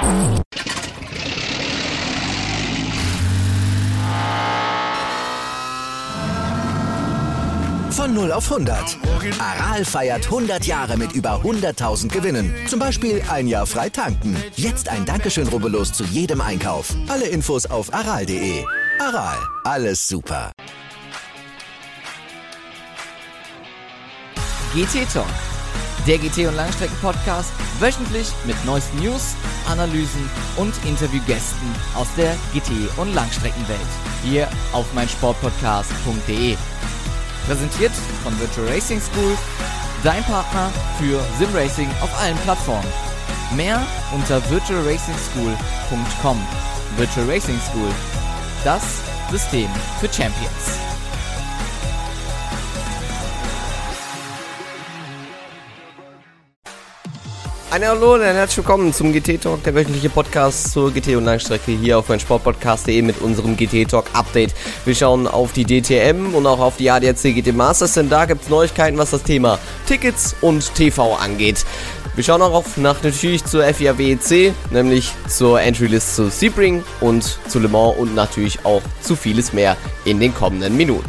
Von 0 auf 100. Aral feiert 100 Jahre mit über 100.000 Gewinnen. Zum Beispiel ein Jahr frei tanken. Jetzt ein Dankeschön, rubbellos zu jedem Einkauf. Alle Infos auf aral.de. Aral, alles super. GT Talk, der GT- und Langstrecken-Podcast, wöchentlich mit neuesten News, Analysen und Interviewgästen aus der GT- und Langstreckenwelt. Hier auf meinsportpodcast.de. Präsentiert von Virtual Racing School, dein Partner für Simracing auf allen Plattformen. Mehr unter virtualracingschool.com. Virtual Racing School, das System für Champions. Hallo und herzlich willkommen zum GT Talk, der wöchentliche Podcast zur GT und Langstrecke hier auf meinsportpodcast.de mit unserem GT Talk Update. Wir schauen auf die DTM und auch auf die ADAC GT Masters, denn da gibt es Neuigkeiten, was das Thema Tickets und TV angeht. Wir schauen auch natürlich zur FIA WEC, nämlich zur Entry-List zu Sebring und zu Le Mans und natürlich auch zu vieles mehr in den kommenden Minuten.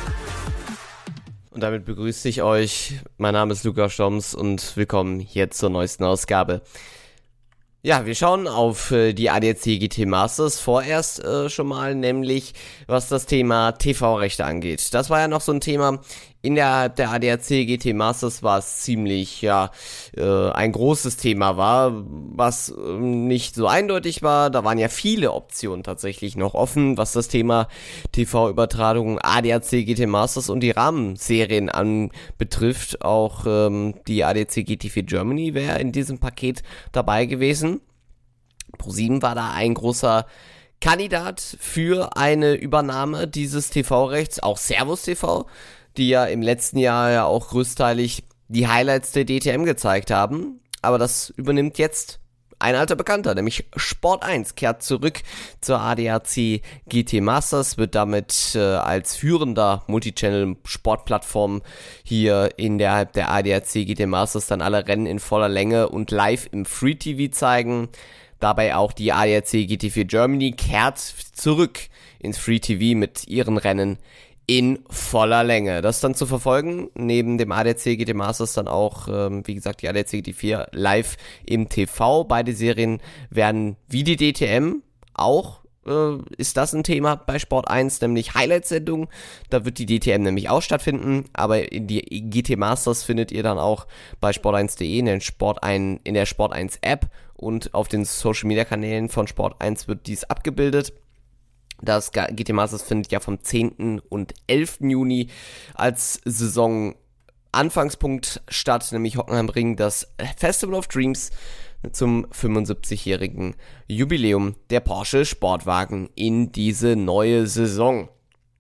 Und damit begrüße ich euch. Mein Name ist Lukas Stoms und willkommen hier zur neuesten Ausgabe. Ja, wir schauen auf die ADAC GT Masters vorerst schon mal, nämlich was das Thema TV-Rechte angeht. Das war ja noch so ein Thema. Innerhalb der ADAC GT Masters war es ziemlich, ein großes Thema war, was nicht so eindeutig war. Da waren ja viele Optionen tatsächlich noch offen, was das Thema TV-Übertragung ADAC GT Masters und die Rahmenserien anbetrifft. Auch die ADAC GT4 Germany wäre in diesem Paket dabei gewesen. ProSieben war da ein großer Kandidat für eine Übernahme dieses TV-Rechts, auch Servus TV, die ja im letzten Jahr ja auch größteilig die Highlights der DTM gezeigt haben. Aber das übernimmt jetzt ein alter Bekannter, nämlich Sport 1 kehrt zurück zur ADAC GT Masters, wird damit als führender Multichannel-Sportplattform hier innerhalb der ADAC GT Masters dann alle Rennen in voller Länge und live im Free TV zeigen. Dabei auch die ADAC GT4 Germany kehrt zurück ins Free TV mit ihren Rennen in voller Länge. Das dann zu verfolgen, neben dem ADAC GT Masters dann auch, wie gesagt, die ADAC GT4 live im TV. Beide Serien werden wie die DTM auch, ist das ein Thema bei Sport 1, nämlich Highlight-Sendung. Da wird die DTM nämlich auch stattfinden, aber in die GT Masters findet ihr dann auch bei sport1.de in der Sport 1 App und auf den Social-Media-Kanälen von Sport 1 wird dies abgebildet. Das GT Masters findet ja vom 10. und 11. Juni als Saisonanfangspunkt statt, nämlich Hockenheimring, das Festival of Dreams zum 75-jährigen Jubiläum der Porsche Sportwagen in diese neue Saison.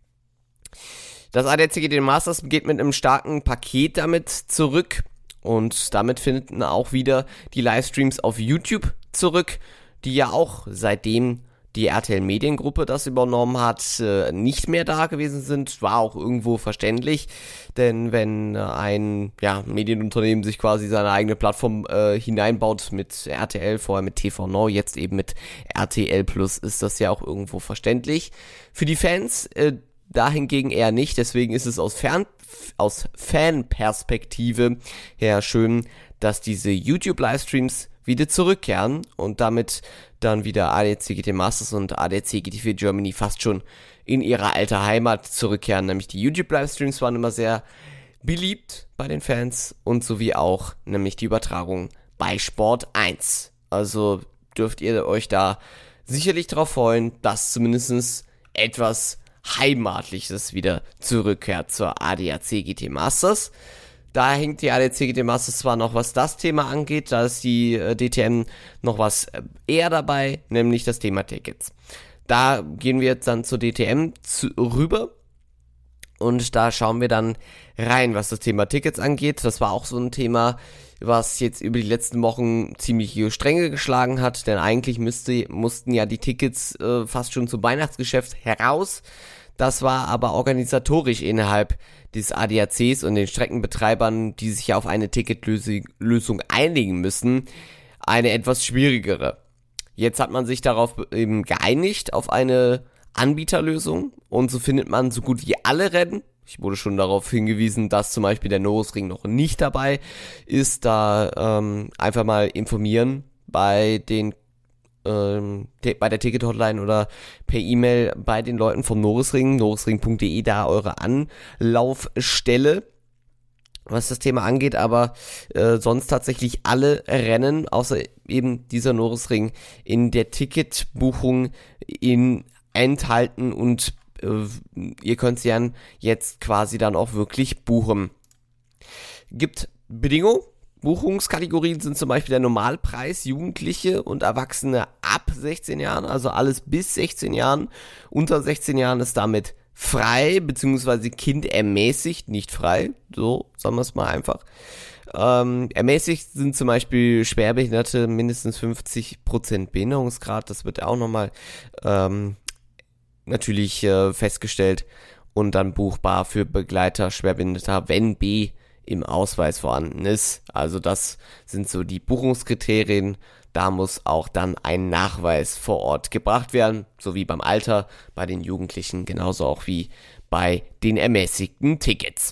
Das ADAC GT Masters geht mit einem starken Paket damit zurück und damit finden auch wieder die Livestreams auf YouTube zurück, die ja auch seitdem die RTL Mediengruppe das übernommen hat, nicht mehr da gewesen sind, war auch irgendwo verständlich, denn wenn ein Medienunternehmen sich quasi seine eigene Plattform hineinbaut mit RTL, vorher mit TV Now, jetzt eben mit RTL Plus, ist das ja auch irgendwo verständlich. Für die Fans dahingegen eher nicht, deswegen ist es aus Fanperspektive her schön, dass diese YouTube-Livestreams wieder zurückkehren und damit dann wieder ADAC GT Masters und ADAC GT4 Germany fast schon in ihre alte Heimat zurückkehren. Nämlich die YouTube-Livestreams waren immer sehr beliebt bei den Fans und sowie auch nämlich die Übertragung bei Sport 1. Also dürft ihr euch da sicherlich darauf freuen, dass zumindest etwas Heimatliches wieder zurückkehrt zur ADAC GT Masters. Da hängt die ADAC GT Masters zwar noch, was das Thema angeht, da ist die DTM noch was eher dabei, nämlich das Thema Tickets. Da gehen wir jetzt dann zur DTM rüber und da schauen wir dann rein, was das Thema Tickets angeht. Das war auch so ein Thema, was jetzt über die letzten Wochen ziemlich Stränge geschlagen hat, denn eigentlich mussten ja die Tickets fast schon zum Weihnachtsgeschäft heraus. Das war aber organisatorisch innerhalb des ADACs und den Streckenbetreibern, die sich ja auf eine Ticketlösung einigen müssen, eine etwas schwierigere. Jetzt hat man sich darauf eben geeinigt, auf eine Anbieterlösung, und so findet man so gut wie alle Rennen. Ich wurde schon darauf hingewiesen, dass zum Beispiel der Nürburgring noch nicht dabei ist. Da einfach mal informieren bei der Ticket-Hotline oder per E-Mail bei den Leuten vom Nürburgring, nürburgring.de, da eure Anlaufstelle, was das Thema angeht, aber sonst tatsächlich alle Rennen, außer eben dieser Nürburgring, in der Ticketbuchung enthalten, und ihr könnt sie dann jetzt quasi dann auch wirklich buchen. Gibt Bedingungen. Buchungskategorien sind zum Beispiel der Normalpreis, Jugendliche und Erwachsene ab 16 Jahren, also alles bis 16 Jahren. Unter 16 Jahren ist damit frei, beziehungsweise kindermäßigt, nicht frei, so sagen wir es mal einfach. Ermäßigt sind zum Beispiel Schwerbehinderte, mindestens 50% Behinderungsgrad, das wird auch nochmal natürlich festgestellt, und dann buchbar für Begleiter Schwerbehinderter, wenn B im Ausweis vorhanden ist. Also das sind so die Buchungskriterien. Da muss auch dann ein Nachweis vor Ort gebracht werden, so wie beim Alter, bei den Jugendlichen, genauso auch wie bei den ermäßigten Tickets.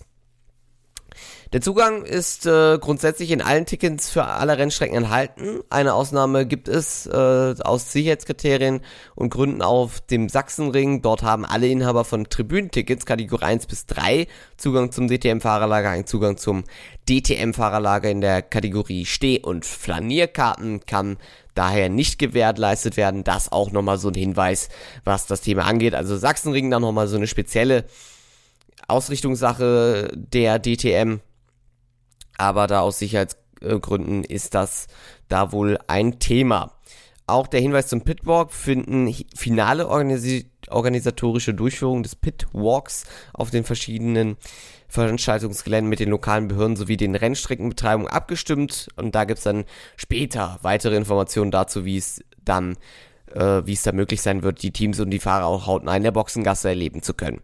Der Zugang ist grundsätzlich in allen Tickets für alle Rennstrecken enthalten. Eine Ausnahme gibt es aus Sicherheitskriterien und Gründen auf dem Sachsenring. Dort haben alle Inhaber von Tribünentickets Kategorie 1 bis 3 Zugang zum DTM-Fahrerlager. Ein Zugang zum DTM-Fahrerlager in der Kategorie Steh- und Flanierkarten kann daher nicht gewährleistet werden. Das auch nochmal so ein Hinweis, was das Thema angeht. Also Sachsenring dann nochmal so eine spezielle Ausrichtungssache der DTM. Aber da aus Sicherheitsgründen ist das da wohl ein Thema. Auch der Hinweis zum Pitwalk: finden finale organisatorische Durchführung des Pitwalks auf den verschiedenen Veranstaltungsgeländen mit den lokalen Behörden sowie den Rennstreckenbetreibungen abgestimmt. Und da gibt es dann später weitere Informationen dazu, wie es da möglich sein wird, die Teams und die Fahrer auch hautnah in der Boxengasse erleben zu können.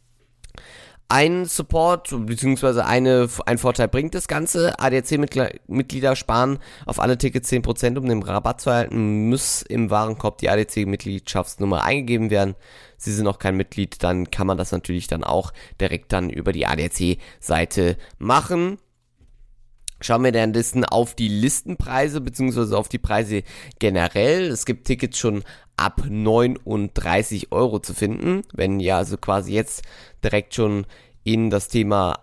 Ein Support bzw. ein Vorteil bringt das Ganze. ADAC-Mitglieder sparen auf alle Tickets 10%, um den Rabatt zu erhalten. Muss im Warenkorb die ADAC-Mitgliedschaftsnummer eingegeben werden. Sie sind noch kein Mitglied, dann kann man das natürlich dann auch direkt dann über die ADAC-Seite machen. Schauen wir dann auf die Listenpreise bzw. auf die Preise generell. Es gibt Tickets schon ab 39 € zu finden. Wenn ihr also quasi jetzt direkt schon in das Thema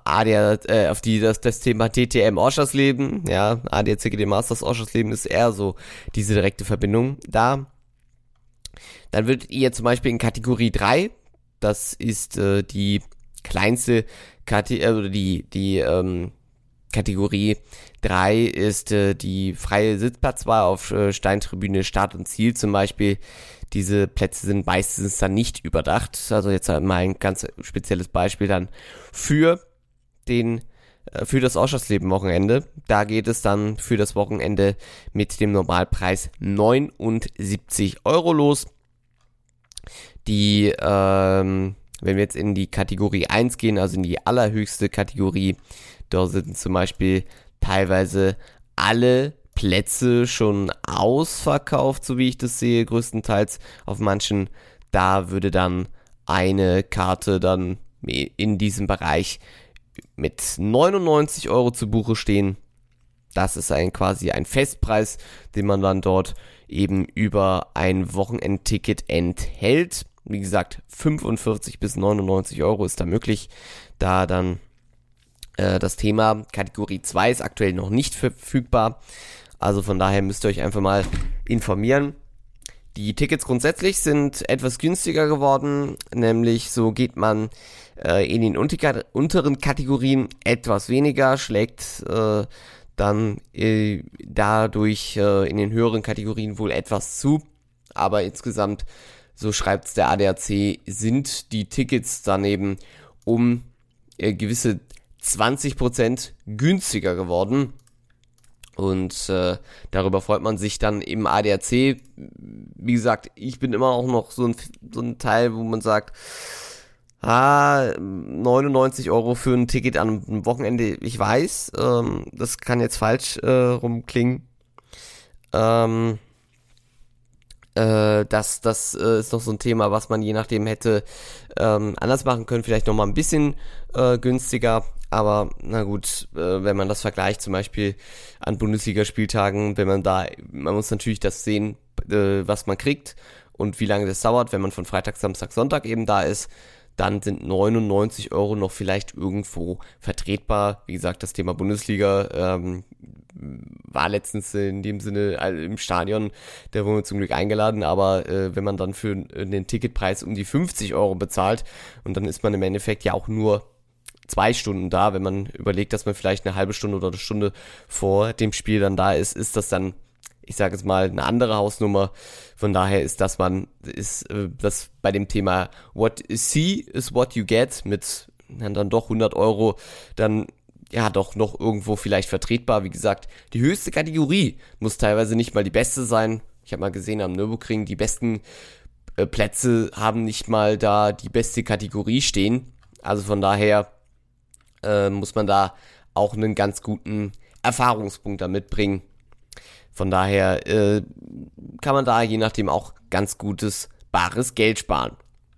das Thema DTM Oschersleben, ja, ADAC GT Masters Oschersleben ist eher so diese direkte Verbindung da. Dann würdet ihr zum Beispiel in Kategorie 3, das ist die kleinste Kategorie 3 ist die freie Sitzplatzwahl auf Steintribüne Start und Ziel zum Beispiel. Diese Plätze sind meistens dann nicht überdacht. Also jetzt mal ein ganz spezielles Beispiel dann für das Oschersleben-Wochenende. Da geht es dann für das Wochenende mit dem Normalpreis 79 € los. Wenn wir jetzt in die Kategorie 1 gehen, also in die allerhöchste Kategorie, da sind zum Beispiel teilweise alle Plätze schon ausverkauft, so wie ich das sehe, größtenteils auf manchen. Da würde dann eine Karte dann in diesem Bereich mit 99 € zu Buche stehen. Das ist quasi ein Festpreis, den man dann dort eben über ein Wochenendticket enthält. Wie gesagt, 45 bis 99 € ist da möglich, da dann das Thema Kategorie 2 ist aktuell noch nicht verfügbar. Also von daher müsst ihr euch einfach mal informieren. Die Tickets grundsätzlich sind etwas günstiger geworden, nämlich so geht man in den unteren Kategorien etwas weniger, schlägt dann dadurch in den höheren Kategorien wohl etwas zu. Aber insgesamt, so schreibt es der ADAC, sind die Tickets daneben um gewisse 20% günstiger geworden. Und darüber freut man sich dann im ADAC. Wie gesagt, ich bin immer auch noch so ein Teil, wo man sagt, 99 € für ein Ticket an einem Wochenende. Ich weiß, das kann jetzt falsch rumklingen. Das ist noch so ein Thema, was man je nachdem hätte anders machen können, vielleicht nochmal ein bisschen günstiger, aber na gut, wenn man das vergleicht zum Beispiel an Bundesligaspieltagen, man muss natürlich das sehen, was man kriegt und wie lange das dauert, wenn man von Freitag, Samstag, Sonntag eben da ist, dann sind 99 € noch vielleicht irgendwo vertretbar. Wie gesagt, das Thema Bundesliga war letztens in dem Sinne im Stadion, da wurden wir zum Glück eingeladen, aber wenn man dann für den Ticketpreis um die 50 € bezahlt und dann ist man im Endeffekt ja auch nur 2 Stunden da, wenn man überlegt, dass man vielleicht eine halbe Stunde oder eine Stunde vor dem Spiel dann da ist das dann, ich sage jetzt mal, eine andere Hausnummer. Von daher ist das bei dem Thema what you see is what you get mit dann doch 100 € dann ja doch noch irgendwo vielleicht vertretbar. Wie gesagt, die höchste Kategorie muss teilweise nicht mal die beste sein. Ich habe mal gesehen am Nürburgring, die besten Plätze haben nicht mal da die beste Kategorie stehen. Also von daher muss man da auch einen ganz guten Erfahrungspunkt da mitbringen. Von daher kann man da je nachdem auch ganz gutes bares Geld sparen.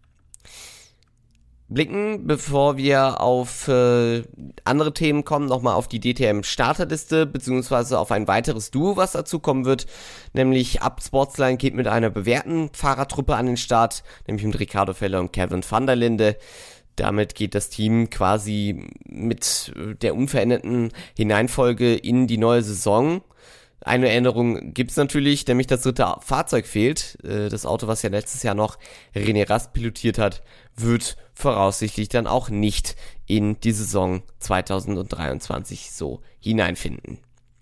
Blicken, bevor wir auf andere Themen kommen, nochmal auf die DTM-Starterliste, beziehungsweise auf ein weiteres Duo, was dazu kommen wird. Nämlich Up Sportsline geht mit einer bewährten Fahrertruppe an den Start, nämlich mit Ricardo Feller und Kevin van der Linde. Damit geht das Team quasi mit der unveränderten Hineinfolge in die neue Saison. Eine Änderung gibt's natürlich, nämlich das dritte Fahrzeug fehlt. Das Auto, was ja letztes Jahr noch René Rast pilotiert hat, wird voraussichtlich dann auch nicht in die Saison 2023 so hineinfinden.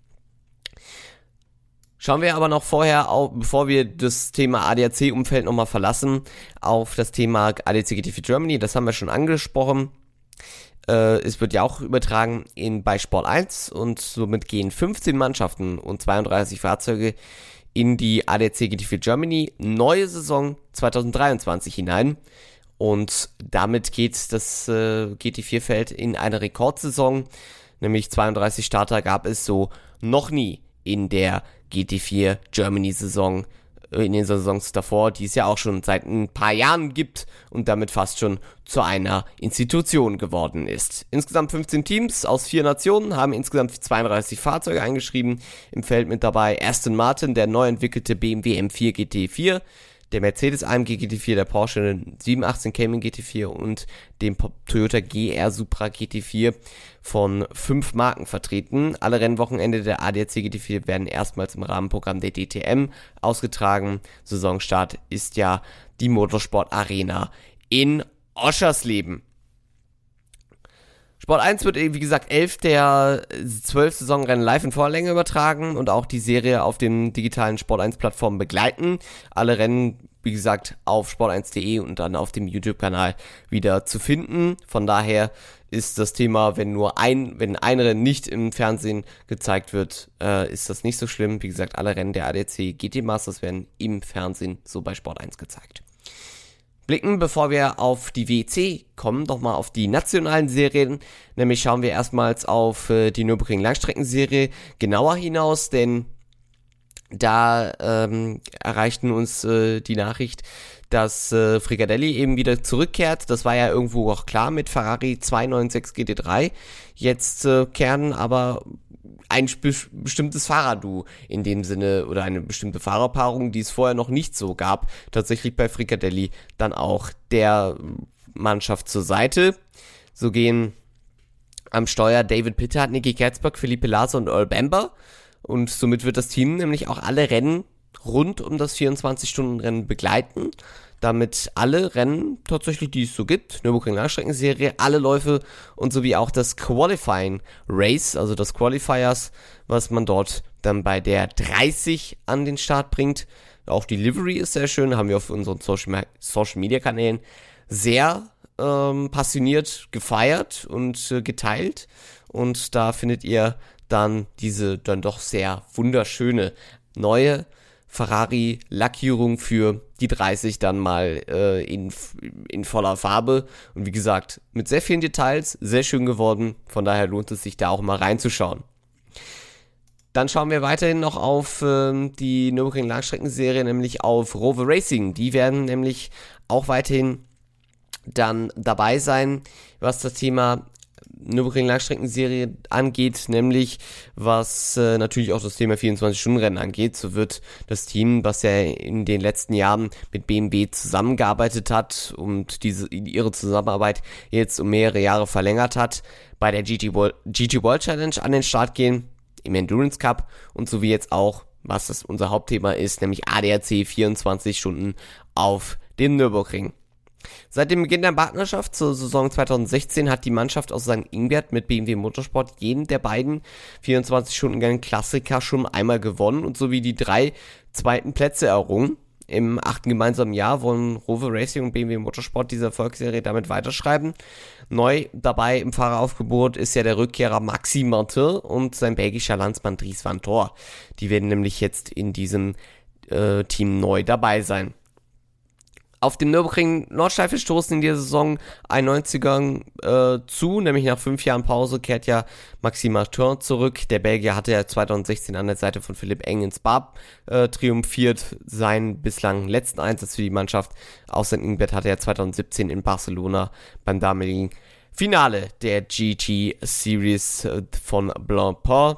Schauen wir aber noch vorher, bevor wir das Thema ADAC-Umfeld nochmal verlassen, auf das Thema ADAC GT4 Germany. Das haben wir schon angesprochen. Es wird ja auch übertragen bei Sport 1 und somit gehen 15 Mannschaften und 32 Fahrzeuge in die ADAC GT4 Germany neue Saison 2023 hinein. Und damit geht das GT4-Feld in eine Rekordsaison, nämlich 32 Starter gab es so noch nie in der GT4 Germany-Saison, in den Saisons davor, die es ja auch schon seit ein paar Jahren gibt und damit fast schon zu einer Institution geworden ist. Insgesamt 15 Teams aus 4 Nationen haben insgesamt 32 Fahrzeuge eingeschrieben. Im Feld mit dabei Aston Martin, der neu entwickelte BMW M4 GT4, der Mercedes AMG GT4, der Porsche 718 Cayman GT4 und dem Toyota GR Supra GT4 von 5 Marken vertreten. Alle Rennwochenende der ADAC GT4 werden erstmals im Rahmenprogramm der DTM ausgetragen. Saisonstart ist ja die Motorsport Arena in Oschersleben. Sport 1 wird, wie gesagt, 11 der 12 Saisonrennen live in Vorlänge übertragen und auch die Serie auf den digitalen Sport 1 Plattformen begleiten. Alle Rennen, wie gesagt, auf sport1.de und dann auf dem YouTube-Kanal wieder zu finden. Von daher ist das Thema, wenn ein Rennen nicht im Fernsehen gezeigt wird, ist das nicht so schlimm. Wie gesagt, alle Rennen der ADAC GT Masters werden im Fernsehen so bei Sport 1 gezeigt. Blicken, bevor wir auf die WEC kommen, nochmal auf die nationalen Serien. Nämlich schauen wir erstmals auf die Nürburgring Langstreckenserie genauer hinaus, denn da erreichten uns die Nachricht, dass Fricadelli eben wieder zurückkehrt. Das war ja irgendwo auch klar mit Ferrari 296 GT3. Jetzt kehren aber ein bestimmtes Fahrerduo in dem Sinne oder eine bestimmte Fahrerpaarung, die es vorher noch nicht so gab, tatsächlich bei Fricadelli dann auch der Mannschaft zur Seite. So gehen am Steuer David Pittard, Niki Kerzberg, Felipe Lasa und Earl Bamber und somit wird das Team nämlich auch alle Rennen rund um das 24-Stunden-Rennen begleiten. Damit alle Rennen tatsächlich, die es so gibt, Nürburgring Langstreckenserie, alle Läufe und sowie auch das Qualifying Race, also das Qualifiers, was man dort dann bei der 30 an den Start bringt. Auch die Livery ist sehr schön, haben wir auf unseren Social Media Kanälen sehr passioniert gefeiert und geteilt. Und da findet ihr dann diese dann doch sehr wunderschöne neue Ferrari-Lackierung für die 30 dann mal in voller Farbe und wie gesagt, mit sehr vielen Details, sehr schön geworden, von daher lohnt es sich da auch mal reinzuschauen. Dann schauen wir weiterhin noch auf die Nürburgring Langstreckenserie, nämlich auf Rover Racing. Die werden nämlich auch weiterhin dann dabei sein, was das Thema Nürburgring Langstreckenserie angeht, nämlich was natürlich auch das Thema 24-Stunden-Rennen angeht. So wird das Team, was ja in den letzten Jahren mit BMW zusammengearbeitet hat und ihre Zusammenarbeit jetzt um mehrere Jahre verlängert hat, bei der GT World Challenge an den Start gehen, im Endurance Cup und so wie jetzt auch, was das unser Hauptthema ist, nämlich ADAC 24 Stunden auf dem Nürburgring. Seit dem Beginn der Partnerschaft zur Saison 2016 hat die Mannschaft aus St. Ingbert mit BMW Motorsport jeden der beiden 24-Stunden-Klassiker schon einmal gewonnen und sowie die 3 zweiten Plätze errungen. Im 8. gemeinsamen Jahr wollen Rover Racing und BMW Motorsport diese Erfolgsserie damit weiterschreiben. Neu dabei im Fahreraufgebot ist ja der Rückkehrer Maxime Martin und sein belgischer Landsmann Dries van Tor. Die werden nämlich jetzt in diesem Team neu dabei sein. Auf dem Nürburgring Nordschleife stoßen in dieser Saison 91ern zu, nämlich nach 5 Jahren Pause kehrt ja Maxime Martin zurück. Der Belgier hatte ja 2016 an der Seite von Philipp Eng in Spa triumphiert. Seinen bislang letzten Einsatz für die Mannschaft aus St. Ingbert hatte er 2017 in Barcelona beim damaligen Finale der GT Series von Blancpain.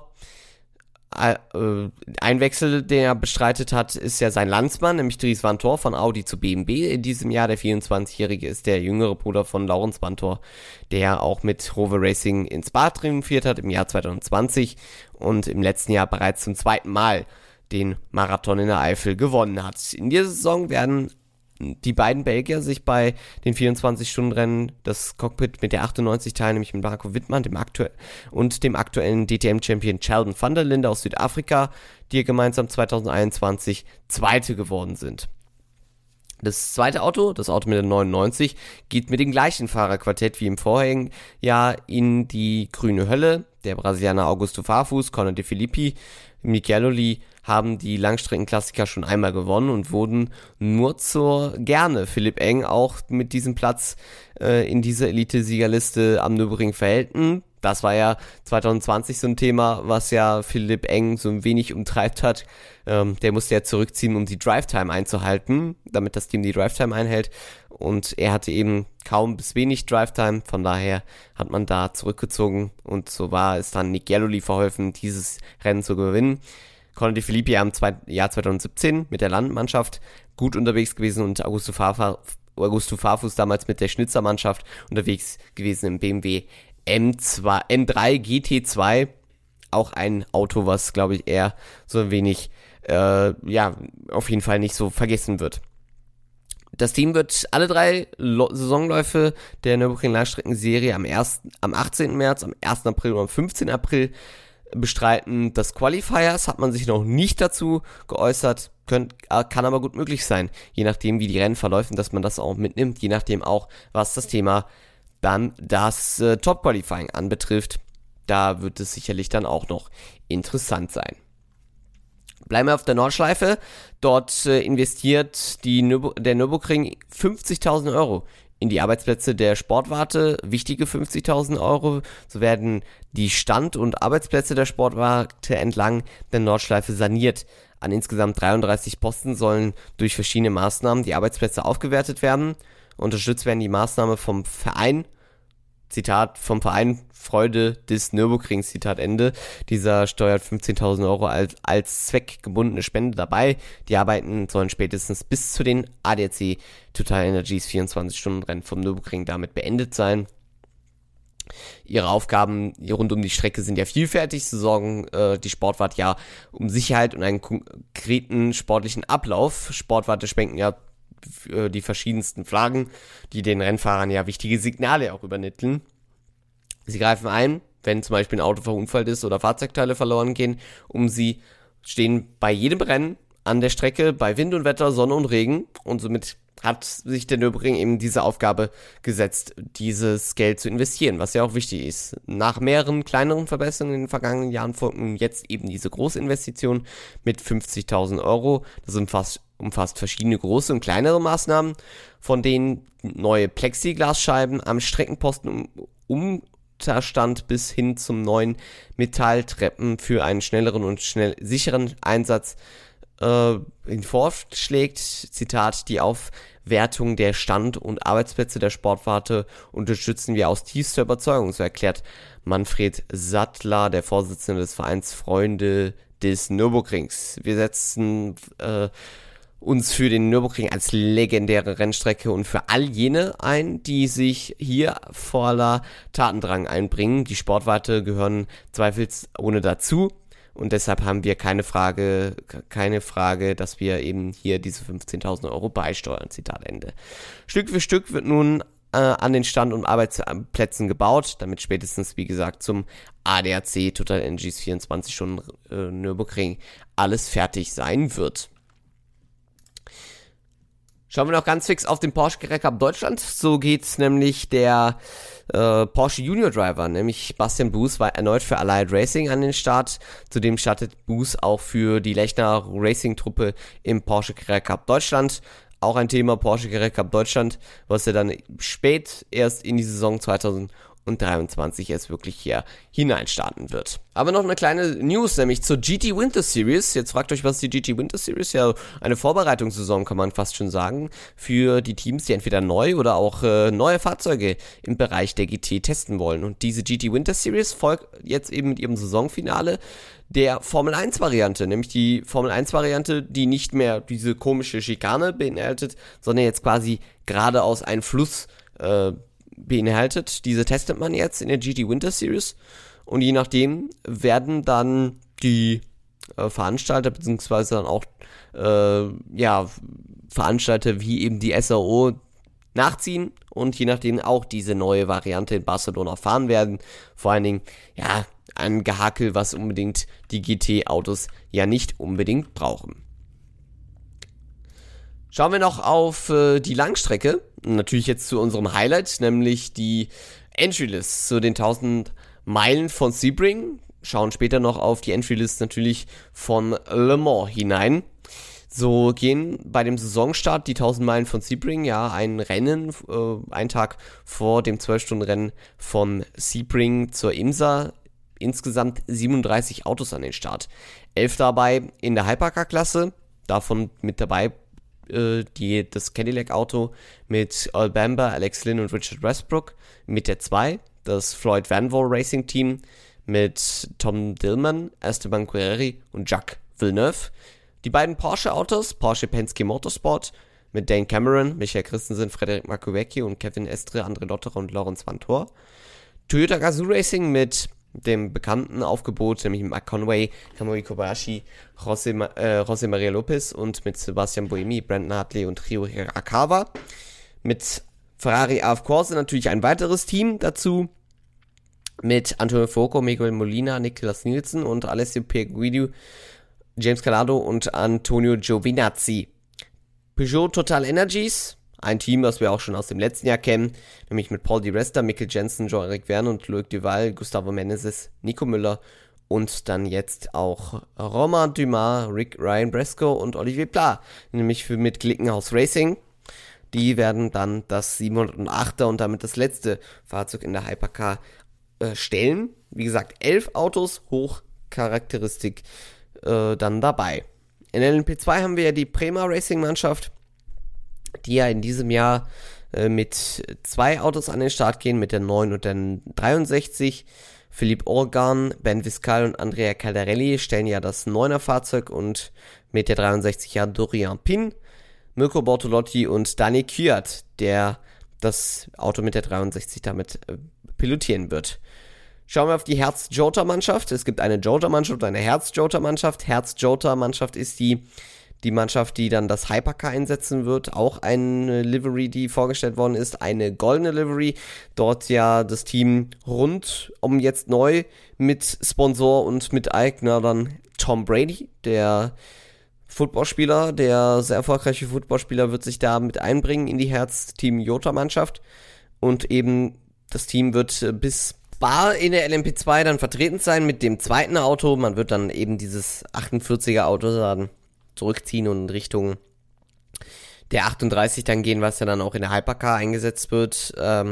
Ein Wechsel, den er bestreitet hat, ist ja sein Landsmann, nämlich Dries van Tor von Audi zu BMW. In diesem Jahr, der 24-Jährige, ist der jüngere Bruder von Laurens van Tor, der auch mit Rover Racing in Spa triumphiert hat im Jahr 2020 und im letzten Jahr bereits zum 2. Mal den Marathon in der Eifel gewonnen hat. In dieser Saison werden die beiden Belgier sich bei den 24-Stunden-Rennen das Cockpit mit der 98 teilen, nämlich mit Marco Wittmann dem aktuellen DTM-Champion Sheldon van der Linde aus Südafrika, die gemeinsam 2021 Zweite geworden sind. Das zweite Auto, das Auto mit der 99, geht mit dem gleichen Fahrerquartett wie im vorherigen Jahr in die grüne Hölle. Der Brasilianer Augusto Farfus, Conor De Filippi, Michieloli haben die Langstreckenklassiker schon einmal gewonnen und wurden nur zur Gerne Philipp Eng auch mit diesem Platz in dieser Elite-Siegerliste am Nürburgring verhalten. Das war ja 2020 so ein Thema, was ja Philipp Eng so ein wenig umtreibt hat. Der musste ja zurückziehen, um die Drive-Time einzuhalten, damit das Team die Drive-Time einhält. Und er hatte eben kaum bis wenig Drive-Time, von daher hat man da zurückgezogen. Und so war es dann Nick Galloli verholfen, dieses Rennen zu gewinnen. Conor De Filippi im Jahr 2017 mit der Landmannschaft gut unterwegs gewesen und Augusto Farfus damals mit der Schnitzer-Mannschaft unterwegs gewesen im BMW M3 GT2. Auch ein Auto, was, glaube ich, eher so ein wenig, auf jeden Fall nicht so vergessen wird. Das Team wird alle 3 Saisonläufe der Nürburgring Langstreckenserie am 18. März, am 1. April und am 15. April bestreiten. Das Qualifiers hat man sich noch nicht dazu geäußert, kann aber gut möglich sein, je nachdem wie die Rennen verläufen, dass man das auch mitnimmt, je nachdem auch, was das Thema dann das Top-Qualifying anbetrifft. Da wird es sicherlich dann auch noch interessant sein. Bleiben wir auf der Nordschleife. Dort investiert der Nürburgring 50.000 Euro in die Arbeitsplätze der Sportwarte, wichtige 50.000 Euro. So werden die Stand- und Arbeitsplätze der Sportwarte entlang der Nordschleife saniert. An insgesamt 33 Posten sollen durch verschiedene Maßnahmen die Arbeitsplätze aufgewertet werden. Unterstützt werden die Maßnahmen vom Verein, Zitat, vom Verein Freude des Nürburgrings, Zitat Ende. Dieser steuert 15.000 Euro als zweckgebundene Spende dabei. Die Arbeiten sollen spätestens bis zu den ADAC Total Energies 24-Stunden-Rennen vom Nürburgring damit beendet sein. Ihre Aufgaben rund um die Strecke sind ja vielfältig. Sie sorgen die Sportwart ja um Sicherheit und einen konkreten sportlichen Ablauf. Sportwarte schwenken ja die verschiedensten Flaggen, die den Rennfahrern ja wichtige Signale auch übermitteln. Sie greifen ein, wenn zum Beispiel ein Auto verunfallt ist oder Fahrzeugteile verloren gehen, sie stehen bei jedem Rennen an der Strecke bei Wind und Wetter, Sonne und Regen und somit hat sich der Nürburgring eben diese Aufgabe gesetzt, dieses Geld zu investieren, was ja auch wichtig ist. Nach mehreren kleineren Verbesserungen in den vergangenen Jahren folgten jetzt eben diese Großinvestition mit 50.000 Euro. Das umfasst verschiedene große und kleinere Maßnahmen, von denen neue Plexiglasscheiben am Streckenposten Unterstand bis hin zum neuen Metalltreppen für einen schnelleren und sicheren Einsatz vorschlägt. Zitat: Die Aufwertung der Stand- und Arbeitsplätze der Sportwarte unterstützen wir aus tiefster Überzeugung, so erklärt Manfred Sattler, der Vorsitzende des Vereins Freunde des Nürburgrings. Wir setzen uns für den Nürburgring als legendäre Rennstrecke und für all jene ein, die sich hier voller Tatendrang einbringen. Die Sportwarte gehören zweifelsohne dazu und deshalb haben wir keine Frage, dass wir eben hier diese 15.000 Euro beisteuern. Zitat Ende. Stück für Stück wird nun an den Stand- und Arbeitsplätzen gebaut, damit spätestens, wie gesagt, zum ADAC Total Energies 24 Stunden Nürburgring alles fertig sein wird. Schauen wir noch ganz fix auf den Porsche Carrera Cup Deutschland. So geht nämlich der Porsche Junior Driver, nämlich Bastian Buß, war erneut für Allied Racing an den Start. Zudem startet Buß auch für die Lechner Racing-Truppe im Porsche Carrera Cup Deutschland. Auch ein Thema Porsche Carrera Cup Deutschland, was er dann spät erst in die Saison 2023 erst wirklich hier hineinstarten wird. Aber noch eine kleine News, nämlich zur GT Winter Series. Jetzt fragt euch, was die GT Winter Series? Ja, eine Vorbereitungssaison, kann man fast schon sagen, für die Teams, die entweder neu oder auch neue Fahrzeuge im Bereich der GT testen wollen. Und diese GT Winter Series folgt jetzt eben mit ihrem Saisonfinale der Formel 1 Variante, nämlich die Formel 1 Variante, die nicht mehr diese komische Schikane beinhaltet, sondern jetzt quasi geradeaus einen Fluss beinhaltet. Diese testet man jetzt in der GT Winter Series und je nachdem werden dann die Veranstalter beziehungsweise dann auch Veranstalter wie eben die SAO nachziehen und je nachdem auch diese neue Variante in Barcelona fahren werden. Vor allen Dingen, ein Gehakel, was unbedingt die GT-Autos ja nicht unbedingt brauchen. Schauen wir noch auf die Langstrecke. Natürlich jetzt zu unserem Highlight, nämlich die Entry-List zu den 1000 Meilen von Sebring. Schauen später noch auf die Entry-List natürlich von Le Mans hinein. So gehen bei dem Saisonstart die 1000 Meilen von Sebring, ein Rennen, einen Tag vor dem 12-Stunden-Rennen von Sebring zur IMSA. Insgesamt 37 Autos an den Start. 11 dabei in der Hypercar-Klasse, davon mit dabei das Cadillac-Auto mit Earl Bamber, Alex Lynn und Richard Westbrook. Mit der 2 das Floyd Vanwall Racing Team mit Tom Dillman, Esteban Guerreri und Jacques Villeneuve. Die beiden Porsche-Autos, Porsche Penske Motorsport mit Dane Cameron, Michael Christensen, Frederik Makowiecki und Kevin Estre, André Lotterer und Laurens Vantor. Toyota Gazoo Racing mit dem bekannten Aufgebot, nämlich Mark Conway, Kamui Kobayashi, José María López und mit Sebastian Buemi, Brandon Hartley und Ryo Hirakawa. Mit Ferrari AF Corse natürlich ein weiteres Team dazu, mit Antonio Fuoco, Miguel Molina, Nicolas Nielsen und Alessio Pierguidi, James Calado und Antonio Giovinazzi. Peugeot Total Energies, ein Team, das wir auch schon aus dem letzten Jahr kennen, nämlich mit Paul Di Resta, Mikkel Jensen, Jean-Eric Verne und Loic Duval, Gustavo Menezes, Nico Müller und dann jetzt auch Romain Dumas, Ryan Bresco und Olivier Pla, nämlich mit Glickenhaus Racing. Die werden dann das 708er und damit das letzte Fahrzeug in der Hypercar stellen. Wie gesagt, 11 Autos, Hochcharakteristik dann dabei. In LMP2 haben wir ja die Prema Racing Mannschaft, die ja in diesem Jahr mit 2 Autos an den Start gehen, mit der 9 und der 63. Philippe Organ, Ben Viscal und Andrea Caldarelli stellen ja das 9er Fahrzeug und mit der 63 ja Dorian Pin, Mirko Bortolotti und Dani Kwiat, der das Auto mit der 63 damit pilotieren wird. Schauen wir auf die Herz-Jota-Mannschaft. Es gibt eine Jota-Mannschaft und eine Herz-Jota-Mannschaft. Herz-Jota-Mannschaft ist die Mannschaft, die dann das Hypercar einsetzen wird. Auch eine Livery, die vorgestellt worden ist. Eine goldene Livery. Dort ja das Team rund um jetzt neu mit Sponsor und mit Eigner dann Tom Brady, der Footballspieler, der sehr erfolgreiche Footballspieler, wird sich da mit einbringen in die Herz-Team-Jota-Mannschaft. Und eben das Team wird bis Spa in der LMP2 dann vertreten sein mit dem zweiten Auto. Man wird dann eben dieses 48er Auto dann zurückziehen und in Richtung der 38 dann gehen, was ja dann auch in der Hypercar eingesetzt wird.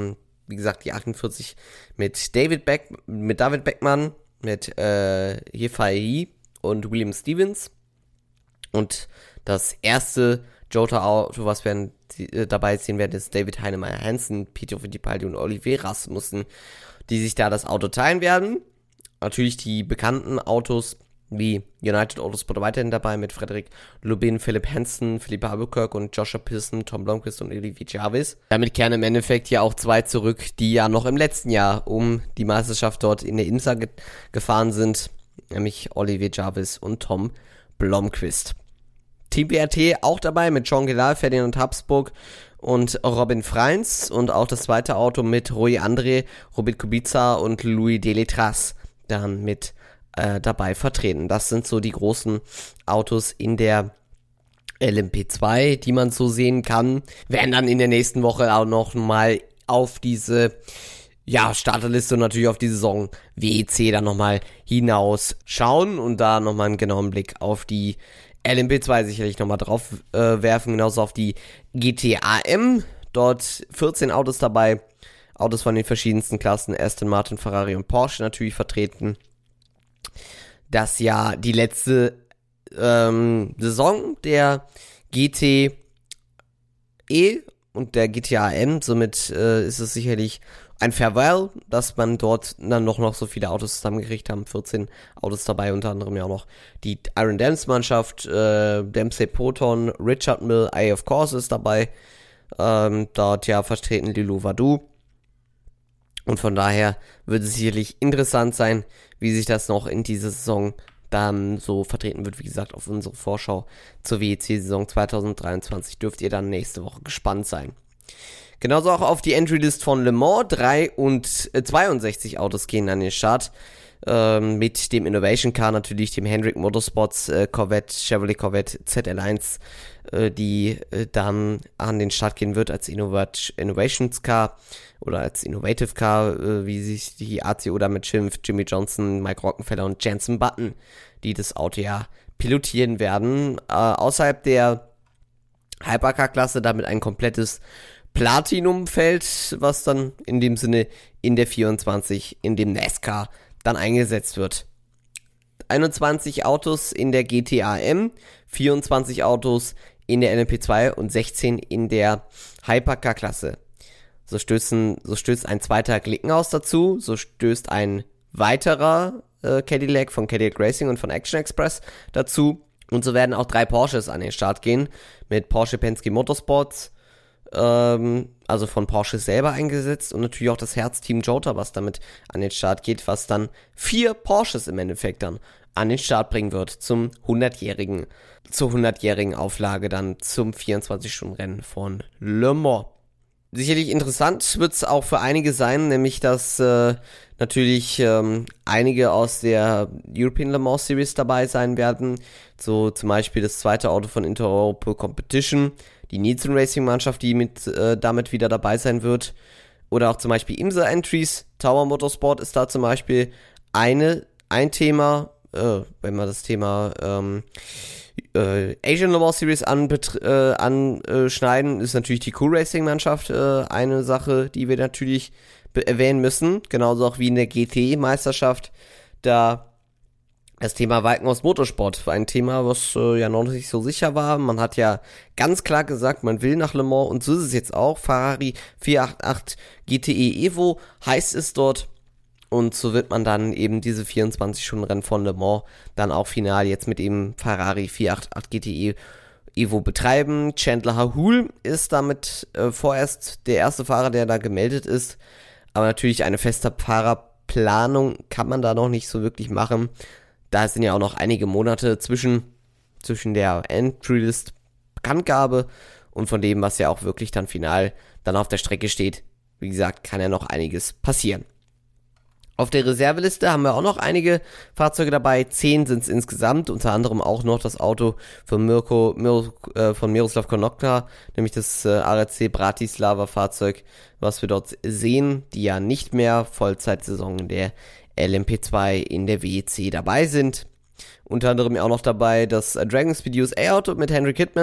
wie gesagt, die 48 mit David Beckmann, mit Yefai und William Stevens. Und das erste Jota-Auto, was wir dabei sehen werden, ist David Heinemeier-Hansen, Pietro Fittipaldi und Olivier Rasmussen, die sich da das Auto teilen werden. Natürlich die bekannten Autos wie United Autosport weiterhin dabei mit Frederik Lubin, Philipp Hansen, Philippe Albuquerque und Joshua Pearson, Tom Blomqvist und Olivier Jarvis. Damit kehren im Endeffekt ja auch 2 zurück, die ja noch im letzten Jahr um die Meisterschaft dort in der IMSA gefahren sind, nämlich Olivier Jarvis und Tom Blomqvist. Team BRT auch dabei mit Jean Gelal, Ferdinand Habsburg und Robin Freins und auch das zweite Auto mit Roy André, Robert Kubica und Louis Deletras dann mit dabei vertreten. Das sind so die großen Autos in der LMP2, die man so sehen kann. Werden dann in der nächsten Woche auch noch mal auf diese Starterliste und natürlich auf die Saison WEC dann nochmal hinaus schauen und da nochmal einen genauen Blick auf die LMP2 sicherlich nochmal drauf werfen, genauso auf die GTAM. Dort 14 Autos dabei, Autos von den verschiedensten Klassen, Aston Martin, Ferrari und Porsche natürlich vertreten. Das ja die letzte Saison der GTE und der GTAM, somit ist es sicherlich ein Farewell, dass man dort dann noch so viele Autos zusammengekriegt haben, 14 Autos dabei, unter anderem ja auch noch die Iron Dams Mannschaft, Dempsey Proton, Richard Mill, Eye of Course ist dabei, dort ja vertreten Lilou Vadou. Und von daher wird es sicherlich interessant sein, wie sich das noch in dieser Saison dann so vertreten wird. Wie gesagt, auf unsere Vorschau zur WEC-Saison 2023 dürft ihr dann nächste Woche gespannt sein. Genauso auch auf die Entry-List von Le Mans. 62 Autos gehen an den Start. Mit dem Innovation Car natürlich, dem Hendrick Motorsports Chevrolet Corvette ZL1, die dann an den Start gehen wird als Innovations Car oder als Innovative Car, wie sich die ACO damit schimpft, Jimmy Johnson, Mike Rockenfeller und Jenson Button, die das Auto ja pilotieren werden. Außerhalb der Hypercar-Klasse damit ein komplettes Platinum-Feld, was dann in dem Sinne in der 24 in dem NASCAR dann eingesetzt wird. 21 Autos in der GTAM, 24 Autos in der LMP2 und 16 in der Hypercar-Klasse. So stößt ein zweiter Glickenhaus dazu, so stößt ein weiterer Cadillac von Cadillac Racing und von Action Express dazu. Und so werden auch 3 Porsches an den Start gehen, mit Porsche Penske Motorsports, also von Porsche selber eingesetzt und natürlich auch das Herzteam Jota, was damit an den Start geht, was dann 4 Porsches im Endeffekt dann an den Start bringen wird zur 100-jährigen Auflage dann zum 24-Stunden-Rennen von Le Mans. Sicherlich interessant wird es auch für einige sein, nämlich dass natürlich einige aus der European Le Mans Series dabei sein werden, so zum Beispiel das zweite Auto von Intereurope Competition, die Nielsen Racing Mannschaft, die damit wieder dabei sein wird, oder auch zum Beispiel IMSA-Entries, Tower Motorsport ist da zum Beispiel ein Thema, wenn wir das Thema Asian Le Mans Series anschneiden, ist natürlich die Q-Racing-Mannschaft eine Sache, die wir natürlich erwähnen müssen, genauso auch wie in der GT-Meisterschaft, da das Thema Walkenhaus Motorsport war ein Thema, was ja noch nicht so sicher war. Man hat ja ganz klar gesagt, man will nach Le Mans und so ist es jetzt auch. Ferrari 488 GTE Evo heißt es dort. Und so wird man dann eben diese 24-Stunden-Rennen von Le Mans dann auch final jetzt mit dem Ferrari 488 GTE Evo betreiben. Chandler Hahul ist damit vorerst der erste Fahrer, der da gemeldet ist. Aber natürlich eine feste Fahrerplanung kann man da noch nicht so wirklich machen. Da sind ja auch noch einige Monate zwischen der Entry-List-Bekanntgabe und von dem, was ja auch wirklich dann final dann auf der Strecke steht. Wie gesagt, kann ja noch einiges passieren. Auf der Reserveliste haben wir auch noch einige Fahrzeuge dabei. 10 sind es insgesamt, unter anderem auch noch das Auto von Miroslav Konopka, nämlich das ARC Bratislava Fahrzeug, was wir dort sehen, die ja nicht mehr Vollzeitsaison in der LMP2 in der WEC dabei sind. Unter anderem auch noch dabei das Dragon Speed USA Auto mit Henry Kidman,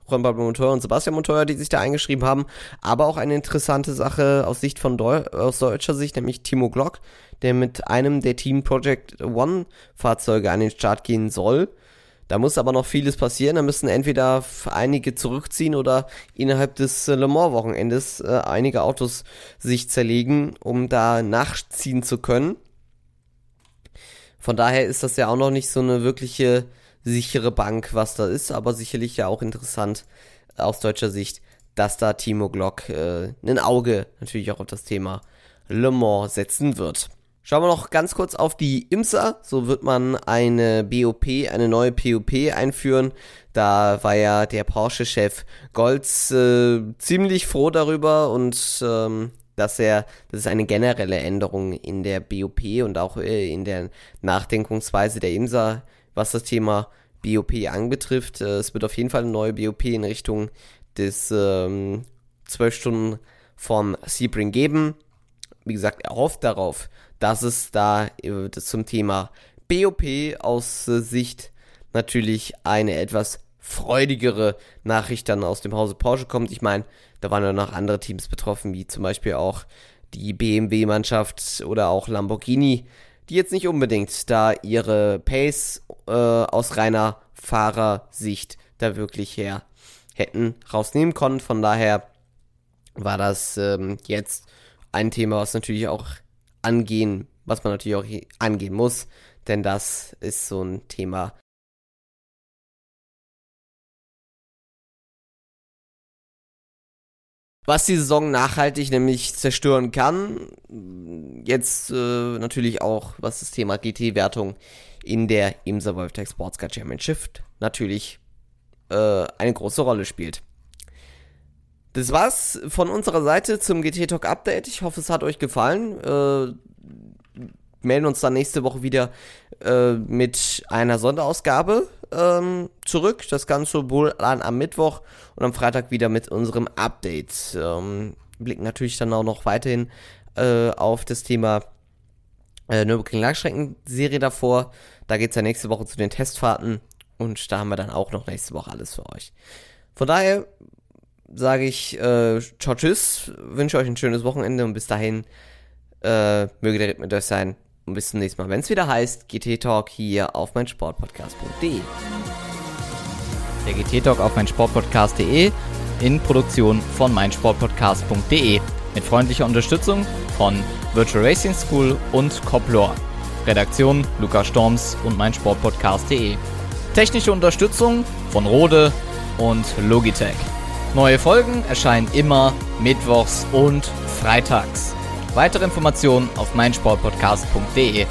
Juan Pablo Montoya und Sebastian Montoya, die sich da eingeschrieben haben. Aber auch eine interessante Sache aus Sicht aus deutscher Sicht, nämlich Timo Glock, der mit einem der Team Project One Fahrzeuge an den Start gehen soll. Da muss aber noch vieles passieren. Da müssen entweder einige zurückziehen oder innerhalb des Le Mans Wochenendes einige Autos sich zerlegen, um da nachziehen zu können. Von daher ist das ja auch noch nicht so eine wirkliche sichere Bank, was da ist, aber sicherlich ja auch interessant aus deutscher Sicht, dass da Timo Glock ein Auge natürlich auch auf das Thema Le Mans setzen wird. Schauen wir noch ganz kurz auf die IMSA. So wird man eine neue BOP einführen. Da war ja der Porsche-Chef Goltz ziemlich froh darüber und das ist eine generelle Änderung in der BOP und auch in der Nachdenkungsweise der IMSA, was das Thema BOP anbetrifft. Es wird auf jeden Fall eine neue BOP in Richtung des 12 Stunden vom Sebring geben. Wie gesagt, er hofft darauf, dass es da zum Thema BOP aus Sicht natürlich eine etwas freudigere Nachricht dann aus dem Hause Porsche kommt. Ich meine, da waren ja noch andere Teams betroffen, wie zum Beispiel auch die BMW-Mannschaft oder auch Lamborghini, die jetzt nicht unbedingt da ihre Pace aus reiner Fahrersicht da wirklich hätten rausnehmen können. Von daher war das jetzt ein Thema, was man natürlich auch angehen muss, denn das ist so ein Thema. Was die Saison nachhaltig nämlich zerstören kann, jetzt natürlich auch, was das Thema GT-Wertung in der IMSA World Tech Sports Car Championship natürlich eine große Rolle spielt. Das war's von unserer Seite zum GT Talk Update. Ich hoffe, es hat euch gefallen. Melden uns dann nächste Woche wieder mit einer Sonderausgabe zurück. Das Ganze wohl am Mittwoch und am Freitag wieder mit unserem Update. Blicken natürlich dann auch noch weiterhin auf das Thema Nürburgring Langstreckenserie davor. Da geht's ja nächste Woche zu den Testfahrten und da haben wir dann auch noch nächste Woche alles für euch. Von daher sage ich ciao, tschüss, wünsche euch ein schönes Wochenende und bis dahin möge der Ritt mit euch sein und bis zum nächsten Mal, wenn es wieder heißt GT Talk hier auf meinsportpodcast.de. Der GT Talk auf meinsportpodcast.de in Produktion von meinsportpodcast.de mit freundlicher Unterstützung von Virtual Racing School und Coplor. Redaktion Lukas Storms und meinsportpodcast.de. Technische Unterstützung von Rode und Logitech. Neue Folgen erscheinen immer mittwochs und freitags. Weitere Informationen auf meinsportpodcast.de.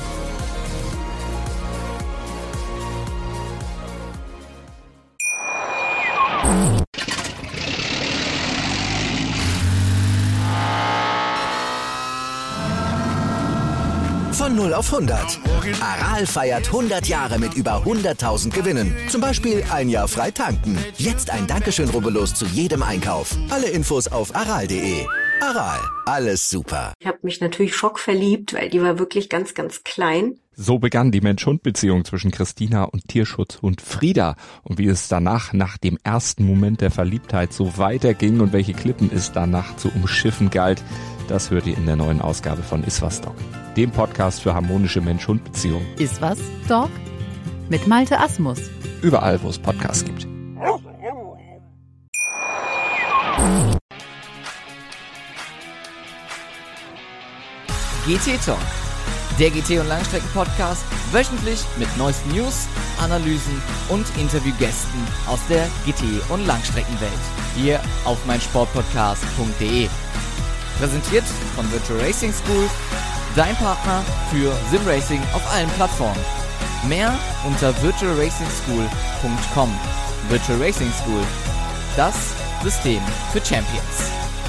Von 0 auf 100. Aral feiert 100 Jahre mit über 100.000 Gewinnen. Zum Beispiel ein Jahr frei tanken. Jetzt ein Dankeschön, rubbellos zu jedem Einkauf. Alle Infos auf aral.de. Aral, alles super. Ich habe mich natürlich schockverliebt, weil die war wirklich ganz, ganz klein. So begann die Mensch-Hund-Beziehung zwischen Christina und Tierschutzhund Frieda. Und wie es danach, nach dem ersten Moment der Verliebtheit, so weiterging und welche Klippen es danach zu umschiffen galt, das hört ihr in der neuen Ausgabe von Iswas Dog, dem Podcast für harmonische Mensch-Hund-Beziehungen. Iswas Dog mit Malte Asmus. Überall, wo es Podcasts gibt. GT Talk, der GT- und Langstrecken-Podcast, wöchentlich mit neuesten News, Analysen und Interviewgästen aus der GT- und Langstreckenwelt. Hier auf meinsportpodcast.de. Präsentiert von Virtual Racing School, dein Partner für Simracing auf allen Plattformen. Mehr unter virtualracingschool.com. Virtual Racing School, das System für Champions.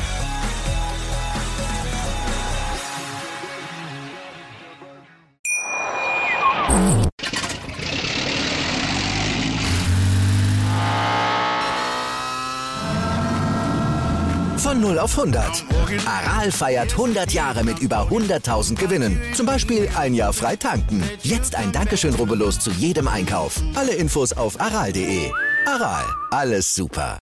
Von 0 auf 100. Aral feiert 100 Jahre mit über 100.000 Gewinnen. Zum Beispiel ein Jahr frei tanken. Jetzt ein Dankeschön, rubbellos zu jedem Einkauf. Alle Infos auf aral.de. Aral, alles super.